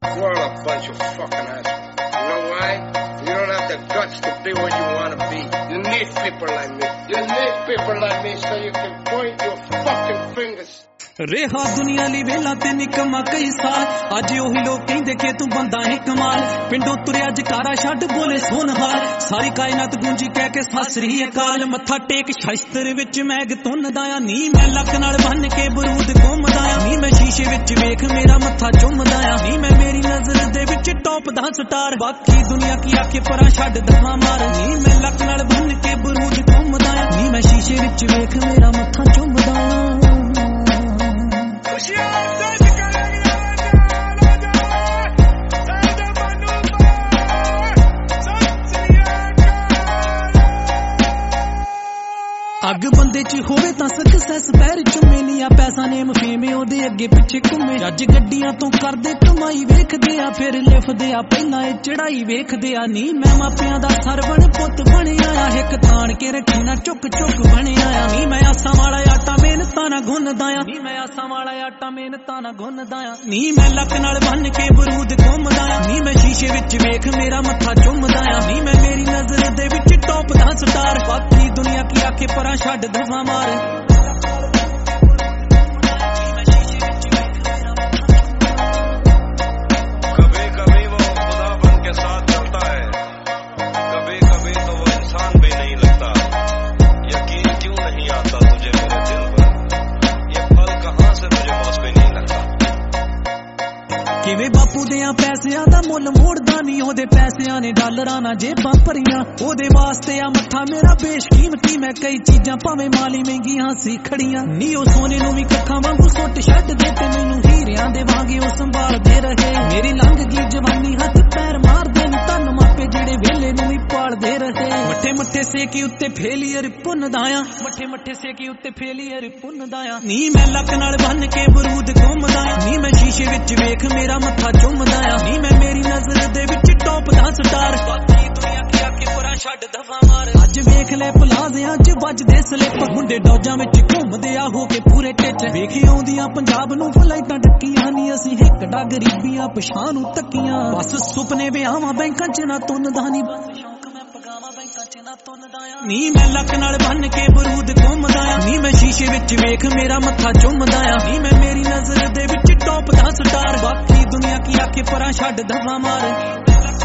What a bunch of fucking assholes. You know why? You don't have the guts to be where you want to be. You need people like me. You need people like me so you can point your fucking fingers. रेहा दुनिया ली वेला ते निकमा कई साल अज ओही लोग कहंदे कि तू बंदा है कमाल पिंडों तुरिया जकारा छड्ड बोले सोनहाल सारी कायनात गूंजी कह के सत श्री अकाल मत्था टेक शास्त्र विच मैग तुनदाया नी मैं लक नाल बन के बरूद घुमदाया नी मैं शीशे विच वेख मेरा मत्था चुमदाया नी मैं मेरी नजर दे विच टॉप दा स्टार बाकी दुनिया की आखे परा छड्ड दफा मार नी मैं लक नाल बन के बरूद घुमदाया नी मैं शीशे विच वेख मेरा मत्था चुमदाया अग बंदे च होवे तां सक्सेस पैर चुमे लिया पैसा नेम फेम ओदे अगे पिछे घुमे अज गड्डियां तो करदे कमाई वेखदे आ फिर लिफदे आ पहला ए चढ़ाई वेखदे आ नी मैं मापियां दा सरवण पुੱਤ ਬਣਿਆ एक तान के रखी ना चुक चुक ਬਣਿਆ नी मैं आसां वाला आटा मेहनतां ना गुनदा आ नी मैं आसां वाला आटा मेहनतां ना गुनदा आ नी मैं लक नाल बन के बरूद घुमदा आ नी मैं शीशे विच वेख मेरा मत्था चुमदा आ नी मैं मेरी नजर दे विच टॉप दा स्टार बाकी दुनिया की आखे परा छड्ड दफा मार कभी कभी वो खुदा बन के साथ चलता है कभी कभी तो वो इंसान भी नहीं लगता यकीन क्यों नहीं आता तुझे मेरे दिल पर ये फल कहाँ से तुझे बॉस पे नहीं लगता किवें बापू देयां पैसियां दा मुੱਲ मोड़दा नी ओदे पैसियां ने डॉलरां ना जेबां भरियां ओदे वास्ते आ मत्था मेरा बेशकीमती मैं कई चीजां भावें माली महंगियां सी खड़ियां नी ओ सोने नूं वी कक्खां वांगू सुੱਟ छड्ड दे ते मैनूं हीरियां दे वांगे ओ संभालदे रहे मेरी लंघ गई जवानी हथ पैर मारदे नी धन मापे जेड़े वेले नूं वी पालदे रहे मट्ठे मट्ठे सेकी उत्ते फेलियर पुन्नदाया मट्ठे मट्ठे सेकी उत्ते फेलियर पुन्नदाया नी मैं लक नाल बन के बरूद घुमदाया नी मैं शीशे विच वेख मेरा मत्था चुमदाया नी मैं मेरी नजर दे विच टॉप दा स्टार बाकी दुनिया की आखे परा छड्ड दफा मार अज वेख ले पलाजियां च वजदे स्लिप मुंडे डौजां विच घुमदे आ हो के पूरे टिच वेखी आउंदियां पंजाब नूं फ्लाइटां टक्कियां नी असीं हिक डा गरीबियां पछां नूं तक्कियां बस सुपने विआहां बैंकां च ना तुनदा नी बस शौक मैं पगावां बैंकां च ना तुनदा नी मैं लक नाल बन के बरूद घुमदाया नी मैं शीशे विच वेख मेरा मत्था चुमदाया नी मैं मेरी नजर दे विच टॉप दा स्टार बाकी दुनिया की आखे परा छड्ड दफा मार